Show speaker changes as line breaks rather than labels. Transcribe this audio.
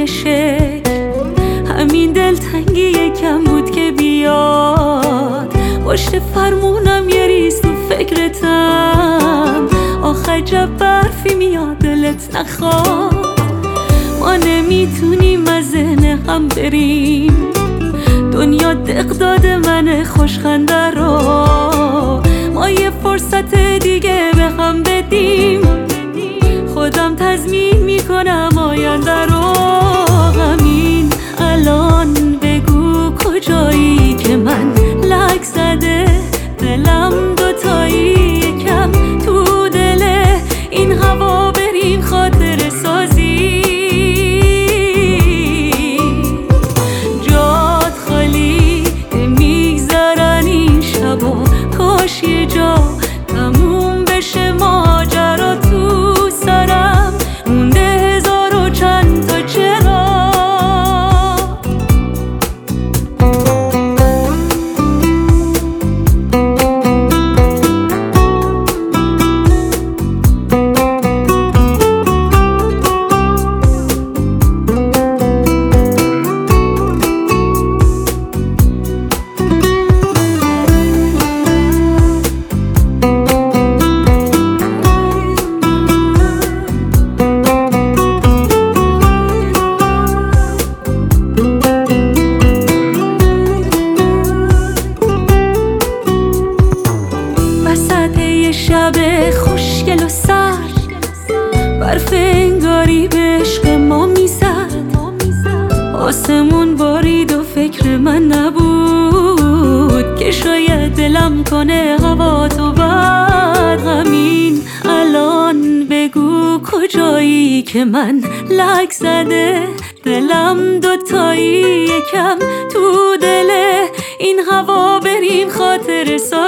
شکل، همین دلتنگی یکم بود که بیاد. پشت فرمونم یه ریز تو فکرتم، آخه عجب برفی میاد دلت نخواد. ما نمیتونیم از ذهن هم بریم، دنیا دق داده من خوشخنده رو. ما یه فرصت دیگه به هم بدیم، خودم تضمین میکنم آینده رو. همین الان بگو کجایی که من لک زده دلم دوتایی، یکم تو دل این هوا بریم خاطر سازی. جاد خالی میگذرن این شبا، کاش یه جا تموم بشه ماجرا. تو سرم مونده هزار و چند تا چرا. شب خوشگل و سرد، برف انگاری به عشق ما میزد. آسمون بارید و فکر من نبود که شاید دلم کنه هوا تو بد. همین الان بگو کجایی که من لک زده دلم دوتایی، یکم تو دل این هوا بریم خاطر